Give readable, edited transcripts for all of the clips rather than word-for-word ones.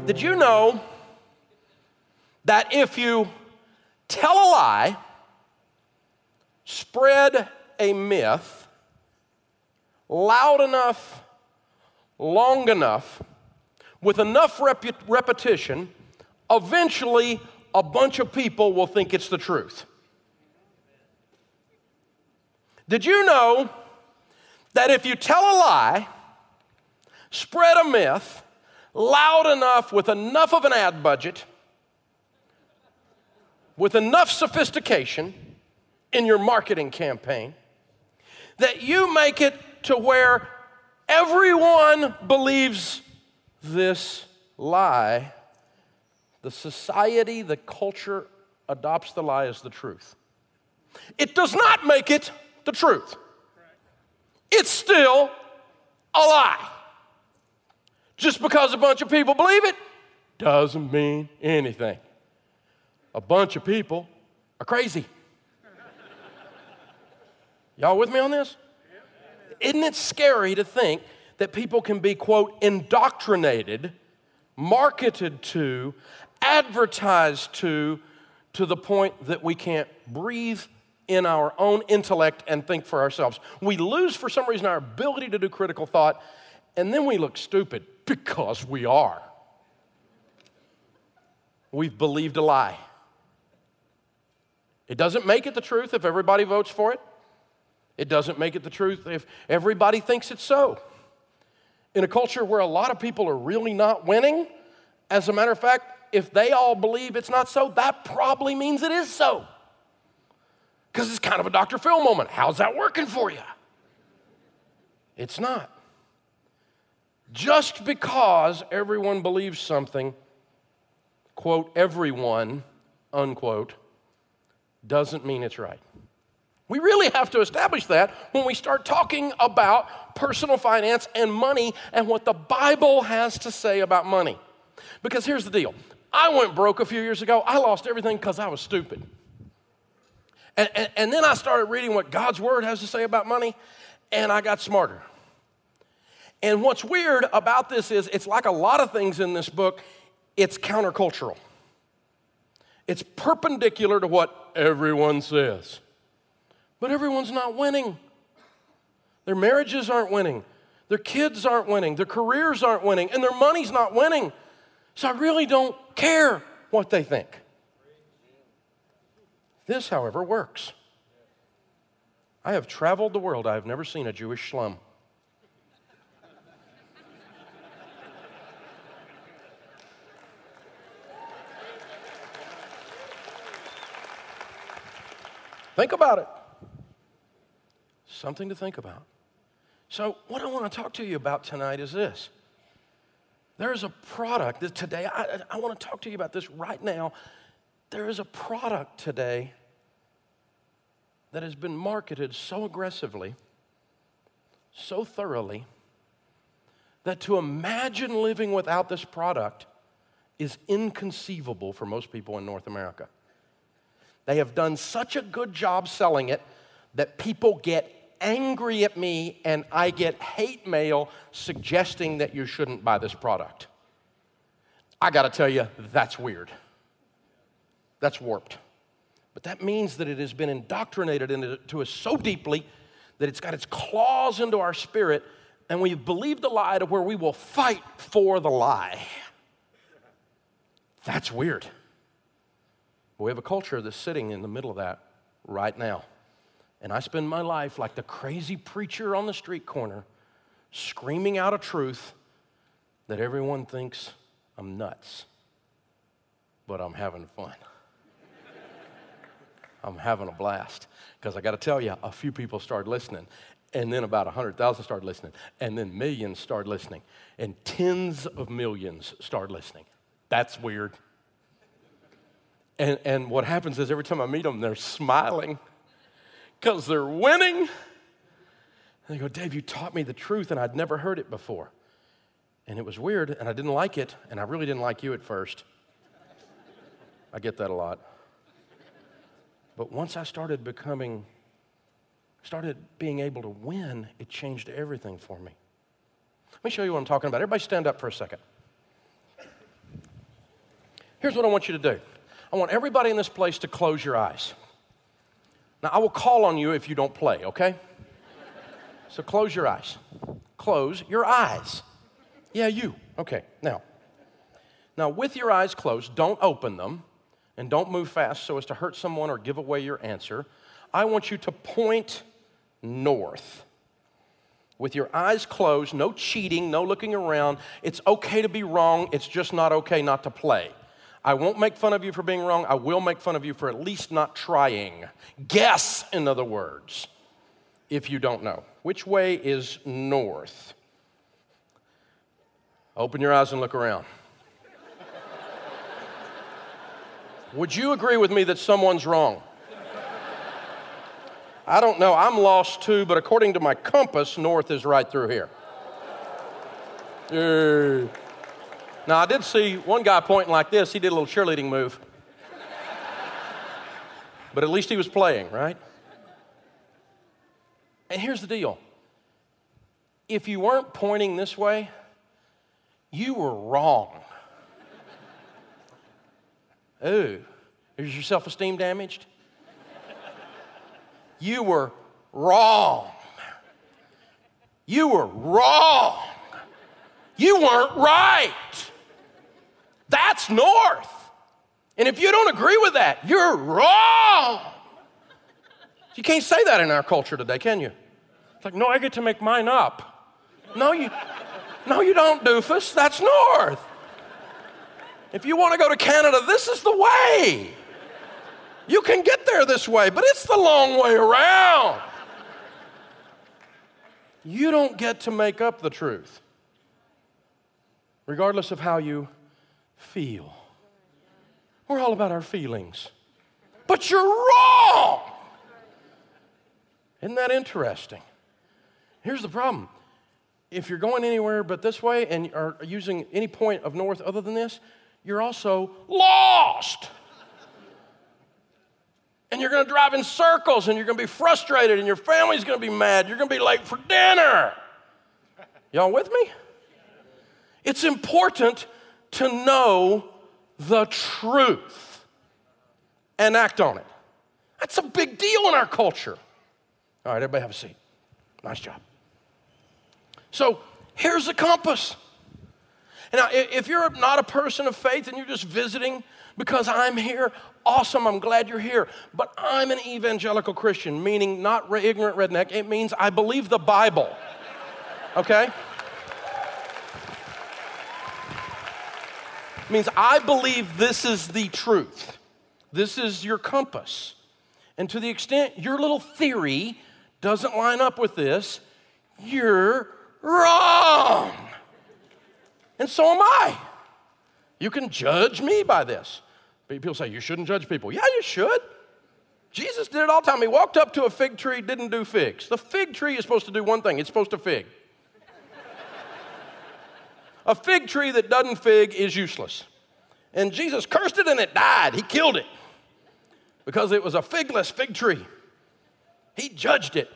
Did you know that if you tell a lie, spread a myth loud enough, long enough, with enough repetition, eventually a bunch of people will think it's the truth? Did you know that if you tell a lie, spread a myth loud enough with enough of an ad budget, with enough sophistication in your marketing campaign, that you make it to where everyone believes this lie, the society, the culture adopts the lie as the truth? It does not make it the truth. It's still a lie. Just because a bunch of people believe it doesn't mean anything. A bunch of people are crazy. Y'all with me on this? Isn't it scary to think that people can be, quote, indoctrinated, marketed to, advertised to the point that we can't breathe in our own intellect and think for ourselves? We lose, for some reason, our ability to do critical thought, and then we look stupid because we are. We've believed a lie. It doesn't make it the truth if everybody votes for it. It doesn't make it the truth if everybody thinks it's so. In a culture where a lot of people are really not winning, as a matter of fact, if they all believe it's not so, that probably means it is so. Because it's kind of a Dr. Phil moment. How's that working for you? It's not. Just because everyone believes something, quote, everyone, unquote, doesn't mean it's right. We really have to establish that when we start talking about personal finance and money and what the Bible has to say about money. Because here's the deal. I went broke a few years ago. I lost everything because I was stupid. And then I started reading what God's Word has to say about money, and I got smarter. And what's weird about this is it's like a lot of things in this book, it's countercultural. It's perpendicular to what everyone says. But everyone's not winning. Their marriages aren't winning. Their kids aren't winning. Their careers aren't winning. And their money's not winning. So I really don't care what they think. This, however, works. I have traveled the world. I have never seen a Jewish slum. Think about it. Something to think about. So what I want to talk to you about tonight is this. There's a product that today, I want to talk to you about this right now. There is a product today that has been marketed so aggressively, so thoroughly, that to imagine living without this product is inconceivable for most people in North America. They have done such a good job selling it that people get angry at me and I get hate mail suggesting that you shouldn't buy this product. I got to tell you, that's weird. That's warped. But that means that it has been indoctrinated into us so deeply that it's got its claws into our spirit, and we've believed the lie to where we will fight for the lie. That's weird. But we have a culture that's sitting in the middle of that right now. And I spend my life like the crazy preacher on the street corner, screaming out a truth that everyone thinks I'm nuts. But I'm having fun. I'm having a blast. Because I got to tell you, a few people started listening. And then about 100,000 started listening. And then millions started listening. And tens of millions started listening. That's weird. And what happens is every time I meet them, they're smiling because they're winning. And they go, Dave, you taught me the truth, and I'd never heard it before. And it was weird, and I didn't like it, and I really didn't like you at first. I get that a lot. But once I started being able to win, it changed everything for me. Let me show you what I'm talking about. Everybody stand up for a second. Here's what I want you to do. I want everybody in this place to close your eyes. Now, I will call on you if you don't play, okay? So close your eyes. Close your eyes. Yeah, you. Okay, now with your eyes closed, don't open them and don't move fast so as to hurt someone or give away your answer. I want you to point north. With your eyes closed, no cheating, no looking around. It's okay to be wrong. It's just not okay not to play. I won't make fun of you for being wrong. I will make fun of you for at least not trying. Guess, in other words, if you don't know. Which way is north? Open your eyes and look around. Would you agree with me that someone's wrong? I don't know. I'm lost too, but according to my compass, north is right through here. Now, I did see one guy pointing like this. He did a little cheerleading move. But at least he was playing, right? And here's the deal. If you weren't pointing this way, you were wrong. Ooh, is your self-esteem damaged? You were wrong. You were wrong. You weren't right. That's north. And if you don't agree with that, you're wrong. You can't say that in our culture today, can you? It's like, no, I get to make mine up. No, you don't, doofus. That's north. If you want to go to Canada, this is the way. You can get there this way, but it's the long way around. You don't get to make up the truth, regardless of how you feel. We're all about our feelings. But you're wrong. Isn't that interesting? Here's the problem. If you're going anywhere but this way and are using any point of north other than this, you're also lost. And you're going to drive in circles, and you're going to be frustrated, and your family's going to be mad. You're going to be late for dinner. Y'all with me? It's important to know the truth and act on it. That's a big deal in our culture. All right, everybody have a seat. Nice job. So here's the compass. And now, if you're not a person of faith and you're just visiting because I'm here, awesome, I'm glad you're here. But I'm an evangelical Christian, meaning not ignorant redneck. It means I believe the Bible, okay? It means I believe this is the truth. This is your compass. And to the extent your little theory doesn't line up with this, you're wrong. And so am I. You can judge me by this. People say, you shouldn't judge people. Yeah, you should. Jesus did it all the time. He walked up to a fig tree, didn't do figs. The fig tree is supposed to do one thing. It's supposed to fig. A fig tree that doesn't fig is useless. And Jesus cursed it and it died. He killed it because it was a figless fig tree. He judged it.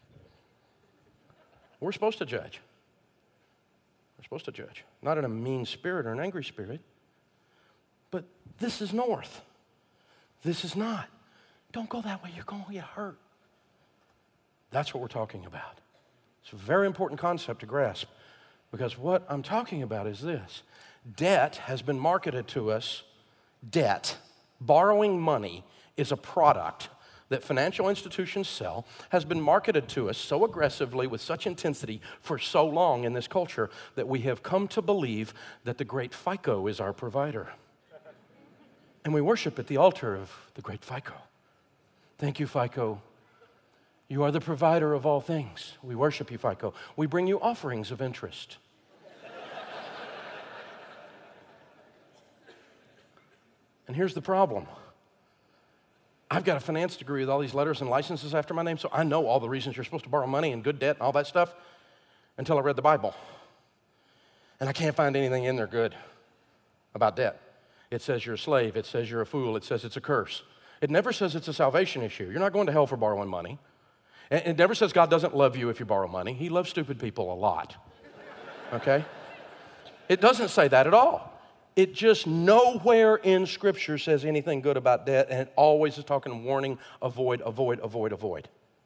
We're supposed to judge. We're supposed to judge. Not in a mean spirit or an angry spirit. But this is north. This is not. Don't go that way. You're going to get hurt. That's what we're talking about. It's a very important concept to grasp because what I'm talking about is this. Debt has been marketed to us. Debt, borrowing money, is a product that financial institutions sell, has been marketed to us so aggressively with such intensity for so long in this culture that we have come to believe that the great FICO is our provider. And we worship at the altar of the great FICO. Thank you, FICO. You are the provider of all things. We worship you, FICO. We bring you offerings of interest. And here's the problem. I've got a finance degree with all these letters and licenses after my name, so I know all the reasons you're supposed to borrow money and good debt and all that stuff until I read the Bible. And I can't find anything in there good about debt. It says you're a slave. It says you're a fool. It says it's a curse. It never says it's a salvation issue. You're not going to hell for borrowing money. And it never says God doesn't love you if you borrow money. He loves stupid people a lot, okay? It doesn't say that at all. It just nowhere in Scripture says anything good about debt, and it always is talking warning, avoid, avoid, avoid, avoid.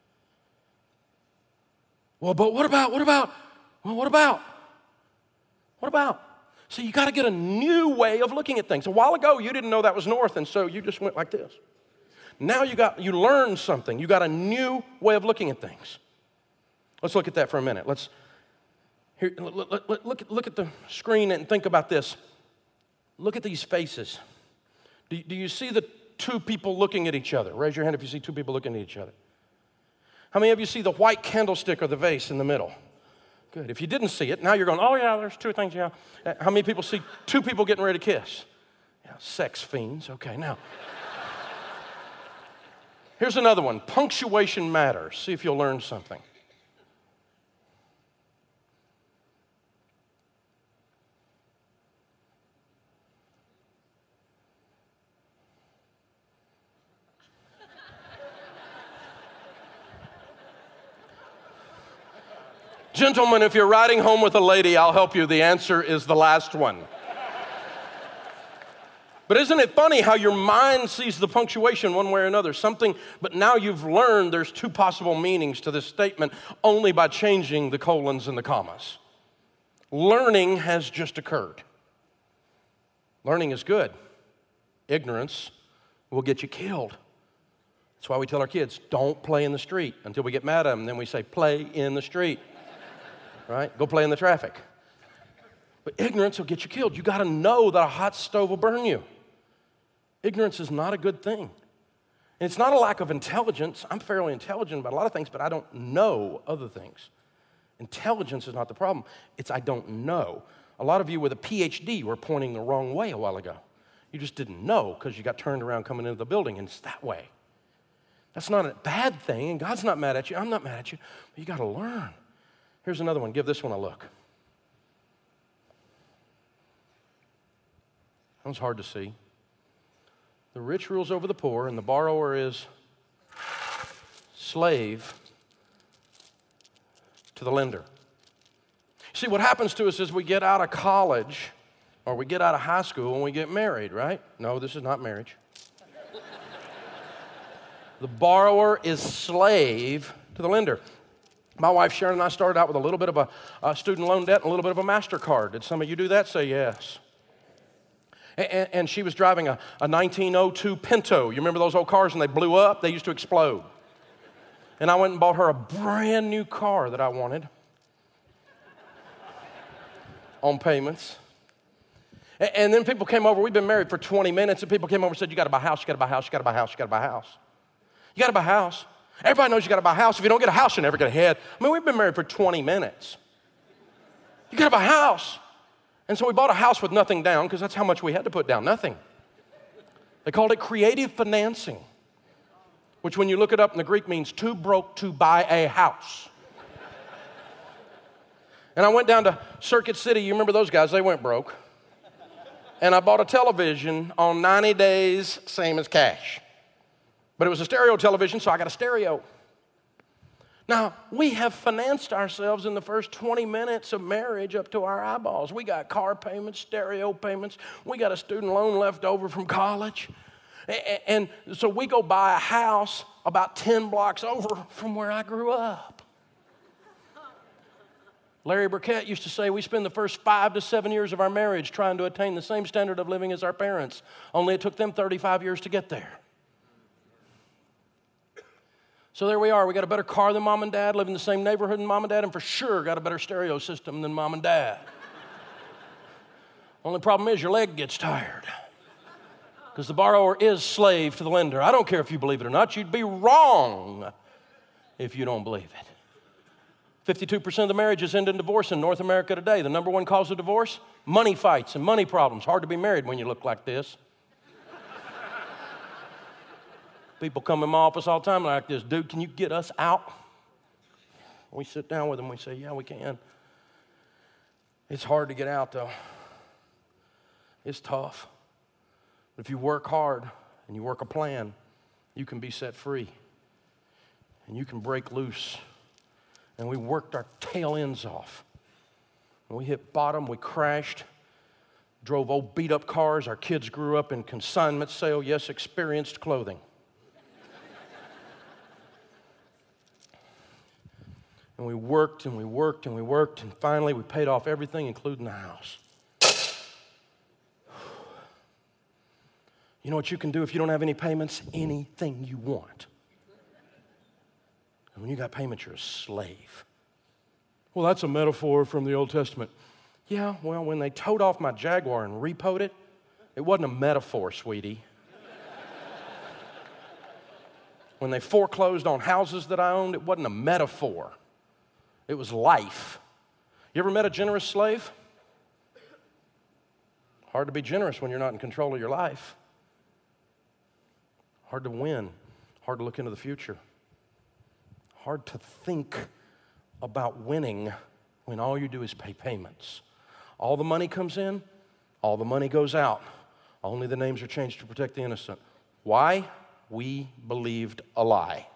Well, but what about? Well, what about? What about? See, you got to get a new way of looking at things. A while ago, you didn't know that was north, and so you just went like this. Now you learned something. You got a new way of looking at things. Let's look at that for a minute. Look at the screen and think about this. Look at these faces. Do you see the two people looking at each other? Raise your hand if you see two people looking at each other. How many of you see the white candlestick or the vase in the middle? Good. If you didn't see it, now you're going, oh, yeah, there's two things, yeah. How many people see two people getting ready to kiss? Yeah, sex fiends. Okay, now. Here's another one. Punctuation matters. See if you'll learn something. Gentlemen, if you're riding home with a lady, I'll help you. The answer is the last one. But isn't it funny how your mind sees the punctuation one way or another? But now you've learned there's two possible meanings to this statement only by changing the colons and the commas. Learning has just occurred. Learning is good. Ignorance will get you killed. That's why we tell our kids, don't play in the street until we get mad at them. And then we say, play in the street. Right? Go play in the traffic. But ignorance will get you killed. You got to know that a hot stove will burn you. Ignorance is not a good thing. And it's not a lack of intelligence. I'm fairly intelligent about a lot of things, but I don't know other things. Intelligence is not the problem. It's I don't know. A lot of you with a PhD were pointing the wrong way a while ago. You just didn't know because you got turned around coming into the building, and it's that way. That's not a bad thing, and God's not mad at you. I'm not mad at you. But you got to learn. Here's another one. Give this one a look. That one's hard to see. The rich rules over the poor, and the borrower is slave to the lender. See, what happens to us is we get out of college or we get out of high school and we get married, right? No, this is not marriage. The borrower is slave to the lender. My wife Sharon and I started out with a little bit of a student loan debt and a little bit of a MasterCard. Did some of you do that? Say yes. And she was driving a 1902 Pinto. You remember those old cars when they blew up? They used to explode. And I went and bought her a brand new car that I wanted on payments. And then people came over. We've been married for 20 minutes, and people came over and said, you got to buy a house, you got to buy a house, you got to buy a house, you got to buy a house. You got to buy a house. Everybody knows you got to buy a house. If you don't get a house, you never get ahead. I mean, we've been married for 20 minutes. You got to buy a house. And so we bought a house with nothing down because that's how much we had to put down, nothing. They called it creative financing, which when you look it up in the Greek means too broke to buy a house. And I went down to Circuit City. You remember those guys? They went broke. And I bought a television on 90 days, same as cash. But it was a stereo television, so I got a stereo. Now, we have financed ourselves in the first 20 minutes of marriage up to our eyeballs. We got car payments, stereo payments. We got a student loan left over from college. And so we go buy a house about 10 blocks over from where I grew up. Larry Burkett used to say we spend the first 5 to 7 years of our marriage trying to attain the same standard of living as our parents, only it took them 35 years to get there. So there we are. We got a better car than mom and dad, live in the same neighborhood than mom and dad, and for sure got a better stereo system than mom and dad. Only problem is your leg gets tired because the borrower is slave to the lender. I don't care if you believe it or not. You'd be wrong if you don't believe it. 52% of the marriages end in divorce in North America today. The number one cause of divorce? Money fights and money problems. Hard to be married when you look like this. People come in my office all the time like this, dude, can you get us out? We sit down with them, we say, yeah, we can. It's hard to get out, though. It's tough. But if you work hard and you work a plan, you can be set free. And you can break loose. And we worked our tail ends off. And we hit bottom, we crashed. drove old beat-up cars. Our kids grew up in consignment sale, yes, experienced clothing. And we worked and we worked and we worked, and finally we paid off everything, including the house. You know what you can do if you don't have any payments? Anything you want. And when you got payments, you're a slave. Well, that's a metaphor from the Old Testament. Yeah, well, when they towed off my Jaguar and repoed it, it wasn't a metaphor, sweetie. When they foreclosed on houses that I owned, it wasn't a metaphor. It was life. You ever met a generous slave? Hard to be generous when you're not in control of your life. Hard to win. Hard to look into the future. Hard to think about winning when all you do is pay payments. All the money comes in, all the money goes out. Only the names are changed to protect the innocent. Why? We believed a lie.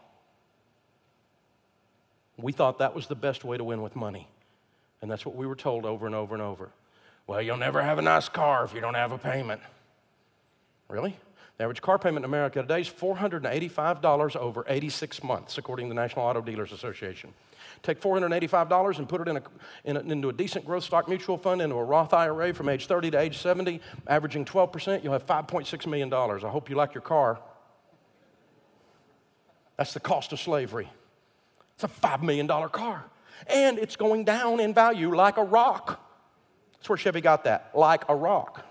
We thought that was the best way to win with money. And that's what we were told over and over and over. Well, you'll never have a nice car if you don't have a payment. Really? The average car payment in America today is $485 over 86 months, according to the National Auto Dealers Association. Take $485 and put it into a decent growth stock mutual fund, into a Roth IRA from age 30 to age 70, averaging 12%, you'll have $5.6 million. I hope you like your car. That's the cost of slavery. It's a $5 million car. And it's going down in value like a rock. That's where Chevy got that, like a rock.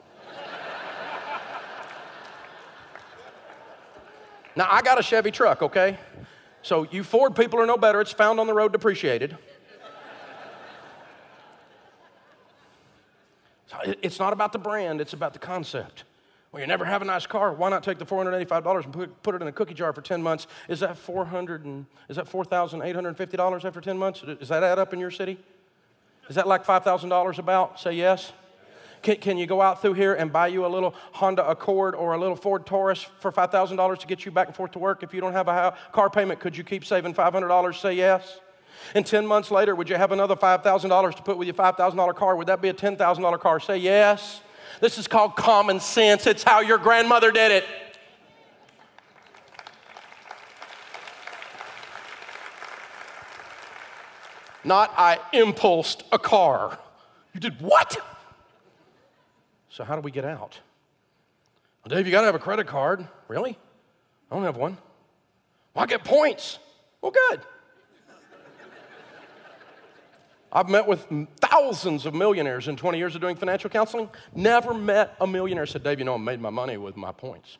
Now, I got a Chevy truck, okay? So you Ford people are no better. It's found on the road depreciated. So it's not about the brand. It's about the concept. Well, you never have a nice car. Why not take the $485 and put it in a cookie jar for 10 months? Is that $4,850 after 10 months? Does that add up in your city? Is that like $5,000 about? Say yes. Can you go out through here and buy you a little Honda Accord or a little Ford Taurus for $5,000 to get you back and forth to work? If you don't have a car payment, could you keep saving $500? Say yes. And 10 months later, would you have another $5,000 to put with your $5,000 car? Would that be a $10,000 car? Say yes. This is called common sense. It's how your grandmother did it. Not I impulsed a car. You did what? So how do we get out? Well, Dave, you got to have a credit card. Really? I don't have one. Well, I get points. Well, good. I've met with thousands of millionaires in 20 years of doing financial counseling. Never met a millionaire said, Dave, you know, I made my money with my points.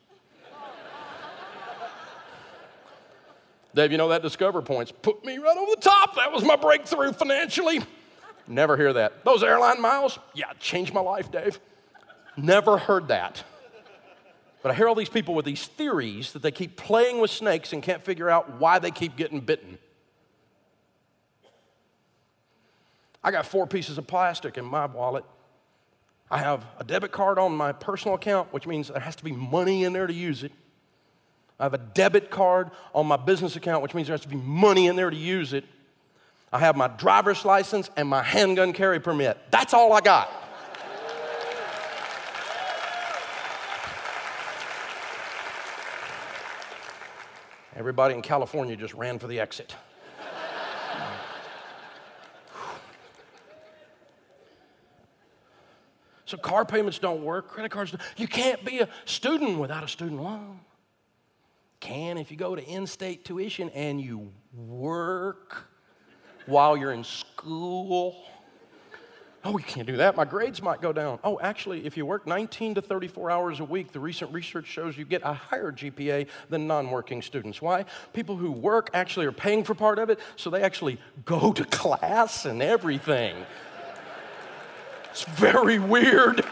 Dave, you know, that Discover points put me right over the top. That was my breakthrough financially. Never hear that. Those airline miles, yeah, changed my life, Dave. Never heard that. But I hear all these people with these theories that they keep playing with snakes and can't figure out why they keep getting bitten. I got 4 pieces of plastic in my wallet. I have a debit card on my personal account, which means there has to be money in there to use it. I have a debit card on my business account, which means there has to be money in there to use it. I have my driver's license and my handgun carry permit. That's all I got. Everybody in California just ran for the exit. So car payments don't work, credit cards don't. You can't be a student without a student loan. Can if you go to in-state tuition and you work while you're in school. Oh, you can't do that. My grades might go down. Oh, actually, if you work 19 to 34 hours a week, the recent research shows you get a higher GPA than non-working students. Why? People who work actually are paying for part of it, so they actually go to class and everything. It's very weird.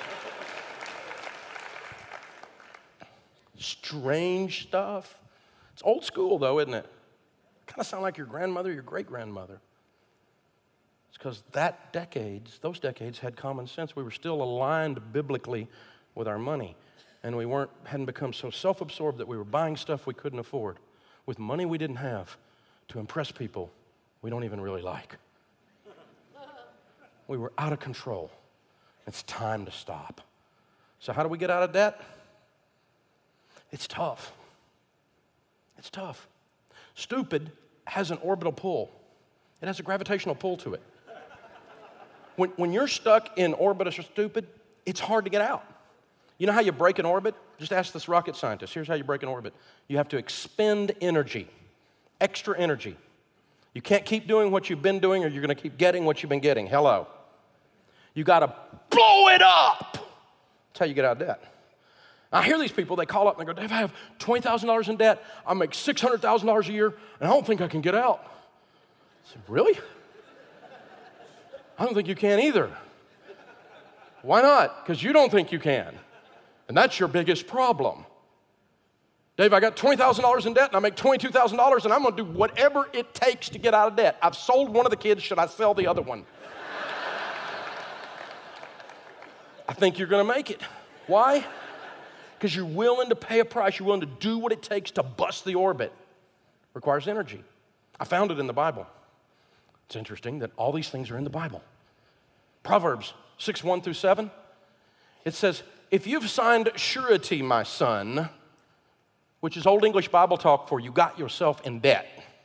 Strange stuff. It's old school, though, isn't it? Kind of sound like your grandmother, your great-grandmother. It's because those decades had common sense. We were still aligned biblically with our money, and we hadn't become so self-absorbed that we were buying stuff we couldn't afford with money we didn't have to impress people we don't even really like. We were out of control. It's time to stop. So how do we get out of debt? It's tough. It's tough. Stupid has an orbital pull. It has a gravitational pull to it. When you're stuck in orbit of stupid, it's hard to get out. You know how you break an orbit? Just ask this rocket scientist. Here's how you break an orbit. You have to expend energy, extra energy. You can't keep doing what you've been doing or you're going to keep getting what you've been getting. Hello. You got to blow it up. That's how you get out of debt. I hear these people, they call up and they go, Dave, I have $20,000 in debt. I make $600,000 a year, and I don't think I can get out. I said, really? I don't think you can either. Why not? Because you don't think you can. And that's your biggest problem. Dave, I got $20,000 in debt and I make $22,000 and I'm going to do whatever it takes to get out of debt. I've sold one of the kids. Should I sell the other one? I think you're going to make it. Why? Because you're willing to pay a price. You're willing to do what it takes to bust the orbit. Requires energy. I found it in the Bible. It's interesting that all these things are in the Bible. Proverbs 6:1-7. It says, if you've signed surety, my son, which is Old English Bible talk for you got yourself in debt.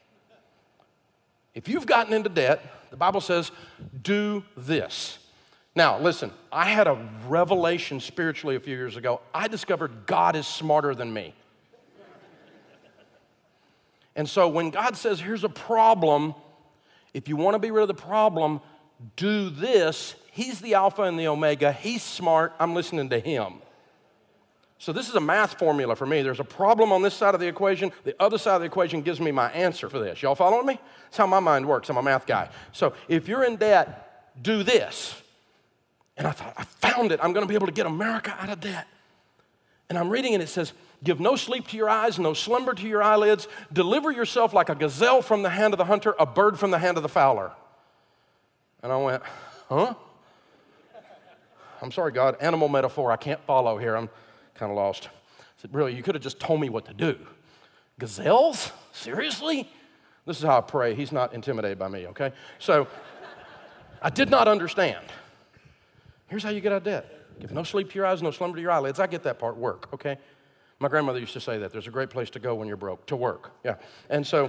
If you've gotten into debt, the Bible says, do this. Now, listen, I had a revelation spiritually a few years ago. I discovered God is smarter than me. And so when God says, here's a problem, if you want to be rid of the problem, do this. He's the Alpha and the Omega. He's smart. I'm listening to him. So this is a math formula for me. There's a problem on this side of the equation. The other side of the equation gives me my answer for this. Y'all following me? That's how my mind works. I'm a math guy. So if you're in debt, do this. And I thought, I found it. I'm going to be able to get America out of debt. And I'm reading and it says, give no sleep to your eyes, no slumber to your eyelids. Deliver yourself like a gazelle from the hand of the hunter, a bird from the hand of the fowler. And I went, huh? I'm sorry, God, animal metaphor. I can't follow here. I'm kind of lost. I said, really, you could have just told me what to do. Gazelles? Seriously? This is how I pray. He's not intimidated by me, okay? So I did not understand. Here's how you get out of debt. Give no sleep to your eyes, no slumber to your eyelids. I get that part, work, okay? My grandmother used to say that. There's a great place to go when you're broke, to work, yeah. And so,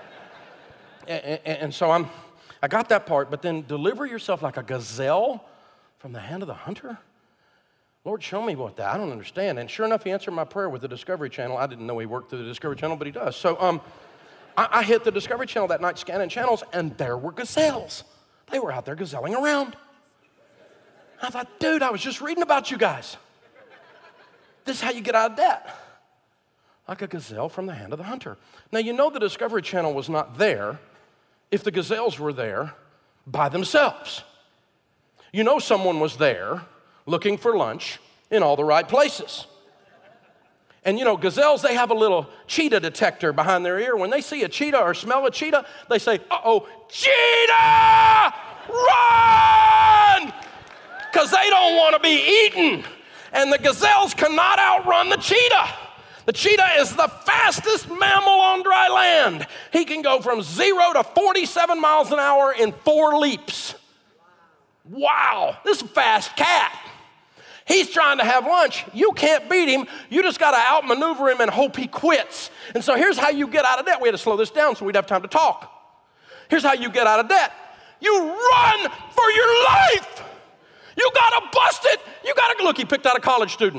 I got that part, but then deliver yourself like a gazelle from the hand of the hunter? Lord, show me what that, I don't understand. And sure enough, he answered my prayer with the Discovery Channel. I didn't know he worked through the Discovery Channel, but he does. So I hit the Discovery Channel that night, scanning channels, and there were gazelles. They were out there gazelling around. I thought, dude, I was just reading about you guys. This is how you get out of debt. Like a gazelle from the hand of the hunter. Now, you know the Discovery Channel was not there if the gazelles were there by themselves. You know someone was there looking for lunch in all the right places. And you know, gazelles, they have a little cheetah detector behind their ear. When they see a cheetah or smell a cheetah, they say, uh-oh, cheetah, run! Because they don't want to be eaten. And the gazelles cannot outrun the cheetah. The cheetah is the fastest mammal on dry land. He can go from 0 to 47 miles an hour in 4 leaps. Wow, this is a fast cat. He's trying to have lunch. You can't beat him. You just got to outmaneuver him and hope he quits. And so here's how you get out of debt. We had to slow this down so we'd have time to talk. Here's how you get out of debt. You run for your life. You got to bust it. You got to, look, he picked out a college student.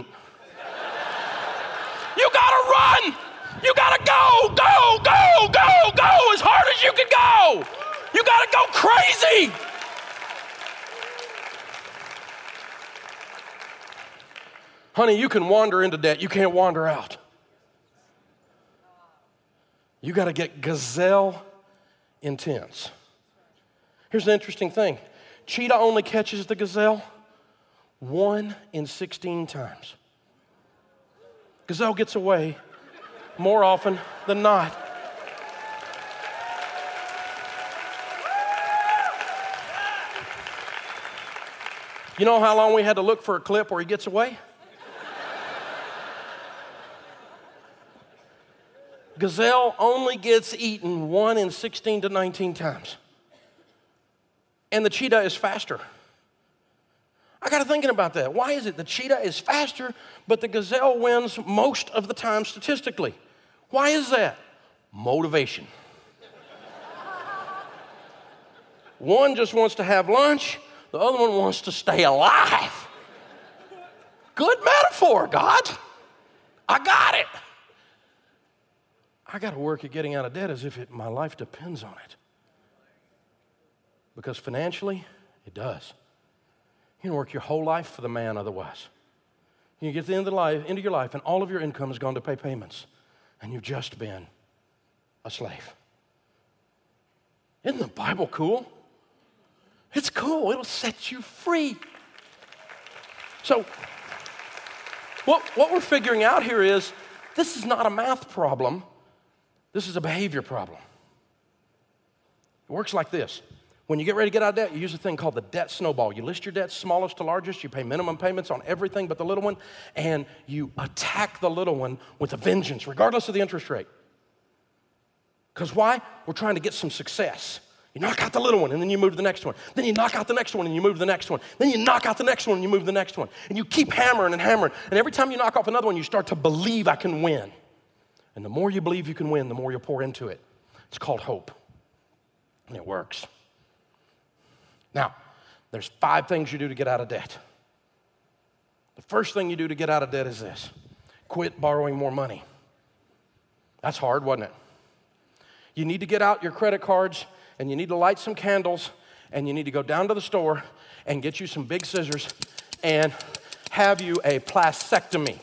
You got to run. You got to go as hard as you can go. You got to go crazy. Honey, you can wander into debt. You can't wander out. You got to get gazelle intense. Here's the interesting thing. Cheetah only catches the gazelle 1 in 16 times. Gazelle gets away more often than not. You know how long we had to look for a clip where he gets away? Gazelle only gets eaten 1 in 16 to 19 times. And the cheetah is faster. I got to thinking about that. Why is it the cheetah is faster, but the gazelle wins most of the time statistically? Why is that? Motivation. One just wants to have lunch, the other one wants to stay alive. Good metaphor, God. I got it. I got to work at getting out of debt as if my life depends on it. Because financially, it does. You can work your whole life for the man otherwise. You get to the end of your life, and all of your income has gone to pay payments, and you've just been a slave. Isn't the Bible cool? It's cool. It'll set you free. So, what we're figuring out here is this is not a math problem. This is a behavior problem. It works like this. When you get ready to get out of debt, you use a thing called the debt snowball. You list your debts smallest to largest. You pay minimum payments on everything but the little one, and you attack the little one with a vengeance, regardless of the interest rate. Because why? We're trying to get some success. You knock out the little one, and then you move to the next one. Then you knock out the next one, and you move to the next one. Then you knock out the next one, and you move to the next one. And you keep hammering and hammering. And every time you knock off another one, you start to believe I can win. And the more you believe you can win, the more you pour into it. It's called hope. And it works. Now, there's 5 things you do to get out of debt. The first thing you do to get out of debt is this: quit borrowing more money. That's hard, wasn't it? You need to get out your credit cards, and you need to light some candles, and you need to go down to the store and get you some big scissors and have you a plastectomy.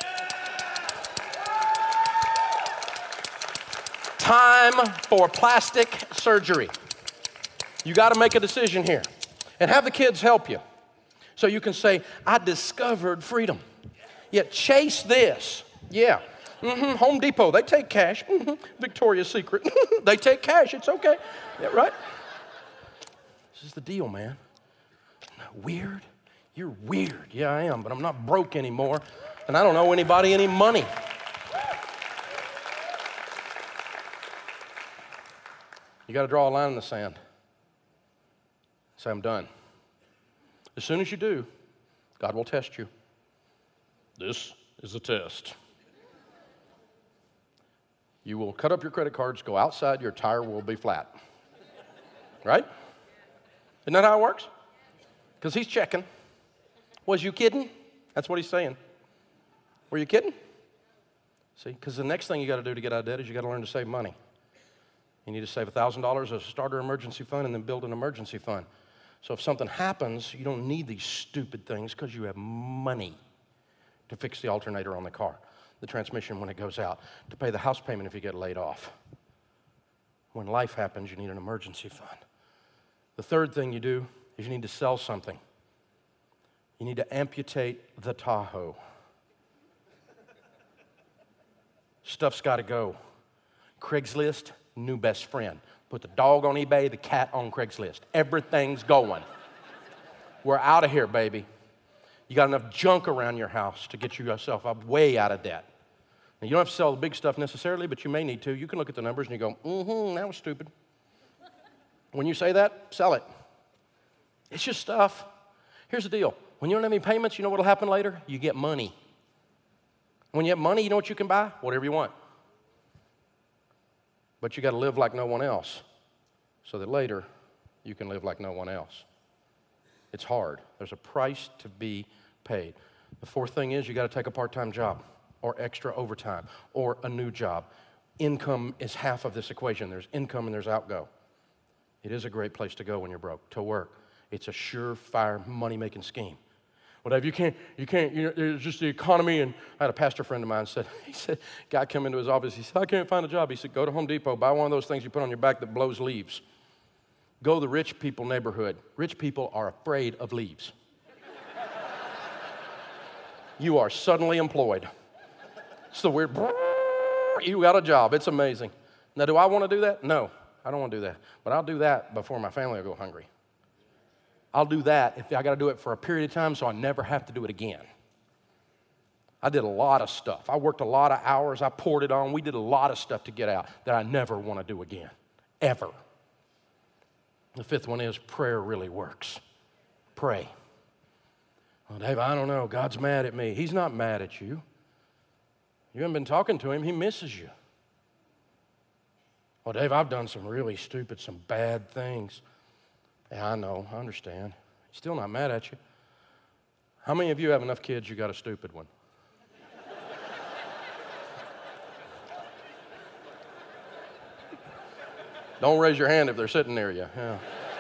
Time for plastic surgery. You got to make a decision here. And have the kids help you. So you can say, I discovered freedom. Yeah, chase this. Yeah. Home Depot, they take cash. Victoria's Secret, they take cash. It's okay. Yeah, right? This is the deal, man. Weird? You're weird. Yeah, I am, but I'm not broke anymore. And I don't owe anybody any money. You got to draw a line in the sand. Say, I'm done. As soon as you do, God will test you. This is a test. You will cut up your credit cards, go outside, your tire will be flat. Right? Isn't that how it works? Because he's checking. Was you kidding? That's what he's saying. Were you kidding? See, because the next thing you got to do to get out of debt is you got to learn to save money. You need to save $1,000 as a starter emergency fund and then build an emergency fund. So if something happens, you don't need these stupid things because you have money to fix the alternator on the car, the transmission when it goes out, to pay the house payment if you get laid off. When life happens, you need an emergency fund. The third thing you do is you need to sell something. You need to amputate the Tahoe. Stuff's got to go. Craigslist, new best friend. Put the dog on eBay, the cat on Craigslist. Everything's going. We're out of here, baby. You got enough junk around your house to get yourself up way out of debt. Now, you don't have to sell the big stuff necessarily, but you may need to. You can look at the numbers and you go, that was stupid. When you say that, sell it. It's just stuff. Here's the deal. When you don't have any payments, you know what will happen later? You get money. When you have money, you know what you can buy? Whatever you want. But you got to live like no one else so that later you can live like no one else. It's hard. There's a price to be paid. The fourth thing is you got to take a part-time job or extra overtime or a new job. Income is half of this equation. There's income and there's outgo. It is a great place to go when you're broke, to work. It's a surefire money-making scheme. Whatever, you can't, it's just the economy. And I had a pastor friend of mine he said, guy come into his office, he said, I can't find a job. He said, go to Home Depot, buy one of those things you put on your back that blows leaves. Go to the rich people neighborhood. Rich people are afraid of leaves. You are suddenly employed. It's the weird, you got a job. It's amazing. Now, do I want to do that? No, I don't want to do that. But I'll do that before my family will go hungry. I'll do that if I got to do it for a period of time so I never have to do it again. I did a lot of stuff. I worked a lot of hours. I poured it on. We did a lot of stuff to get out that I never want to do again, ever. The fifth one is prayer really works. Pray. Well, Dave, I don't know. God's mad at me. He's not mad at you. You haven't been talking to him. He misses you. Well, Dave, I've done some really stupid, some bad things. Yeah, I know. I understand. He's still not mad at you. How many of you have enough kids you got a stupid one? Don't raise your hand if they're sitting near you. Yeah.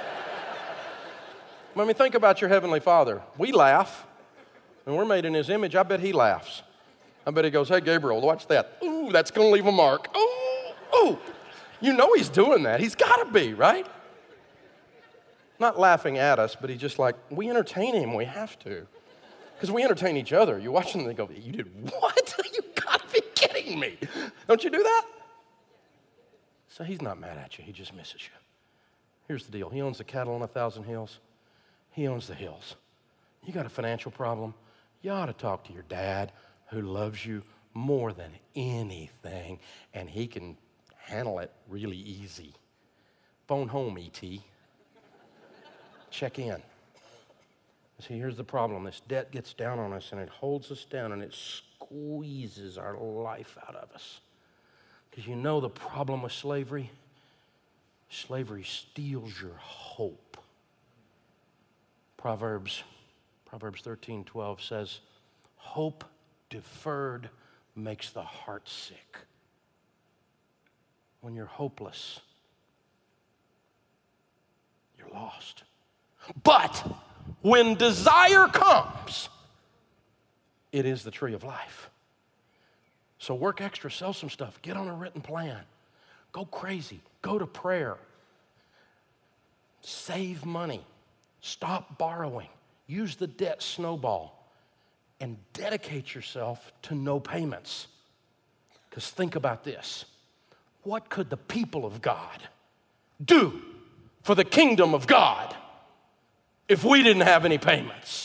I mean, think about your Heavenly Father. We laugh, and we're made in His image. I bet He laughs. I bet He goes, hey, Gabriel, watch that. Ooh, that's going to leave a mark. Ooh, ooh. You know He's doing that. He's got to be, right? Not laughing at us, but He's just like, we entertain Him. We have to. Because we entertain each other. You watch them and they go, you did what? You got to be kidding me. Don't you do that? So He's not mad at you. He just misses you. Here's the deal. He owns the cattle on 1,000 hills. He owns the hills. You got a financial problem, you ought to talk to your dad who loves you more than anything, and he can handle it really easy. Phone home, E.T. Check in. See, here's the problem. This debt gets down on us, and it holds us down, and it squeezes our life out of us. Because you know the problem with slavery? Slavery steals your hope. Proverbs 13:12 says, hope deferred makes the heart sick. When you're hopeless, you're lost. But when desire comes, it is the tree of life. So work extra, sell some stuff, get on a written plan, go crazy, go to prayer, save money, stop borrowing, use the debt snowball, and dedicate yourself to no payments. Because think about this. What could the people of God do for the kingdom of God if we didn't have any payments?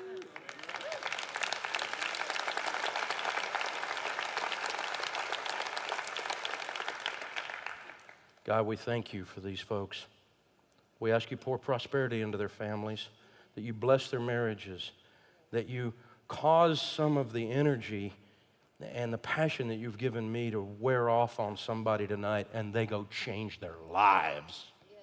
God, we thank you for these folks. We ask you pour prosperity into their families, that you bless their marriages, that you cause some of the energy and the passion that you've given me to wear off on somebody tonight, and they go change their lives. Yes.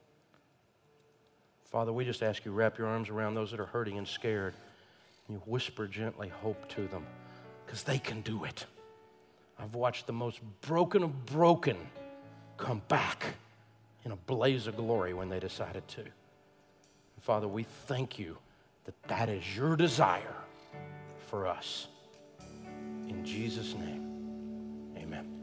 Father, we just ask you wrap your arms around those that are hurting and scared. And you whisper gently hope to them, because they can do it. I've watched the most broken of broken come back in a blaze of glory when they decided to. And Father, we thank you that that is your desire for us. In Jesus' name, amen.